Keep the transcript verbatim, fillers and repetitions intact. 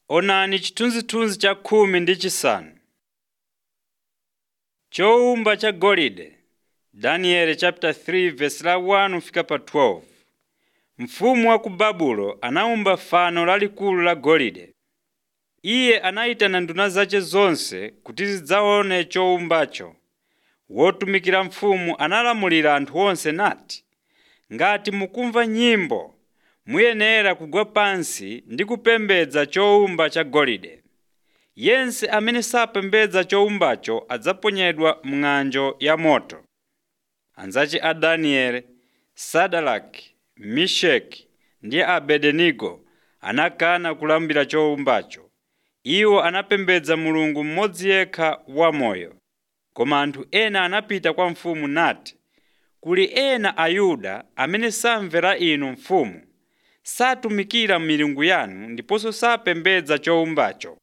Onani chithunzithunzi cha khumi ndi chisanu. Chowumba cha golide. Daniel chapter three verse la one fika pa twelve. Mfumu wa ku Babulo anawumba fano lalikulu la golide. Iye anayitana nduna zace zonse kuti zidzaone chowumbacho. Wotumikira mfumu analamulira anthu onse nati, ngati mukumva nyimbo, muyenera kugwa pansi ndi kupembedza chowumba cha golide. Yense amene sapembedza chowumbacho adzaponyedwa m'ng'anjo ya moto. Anzace a Daniel, Sadaraki, Meshaki ndi Abednego anakana kulambira chowumbacho. Iwo anapembedza Mulungu mmodzi yekha wamoyo. Koma anthu ena anapita kwa mfumu nati, kuli ena Ayuda amene samvera inu mfumu, satumikira milungu yanu ndiponso sapembedza chowumbacho.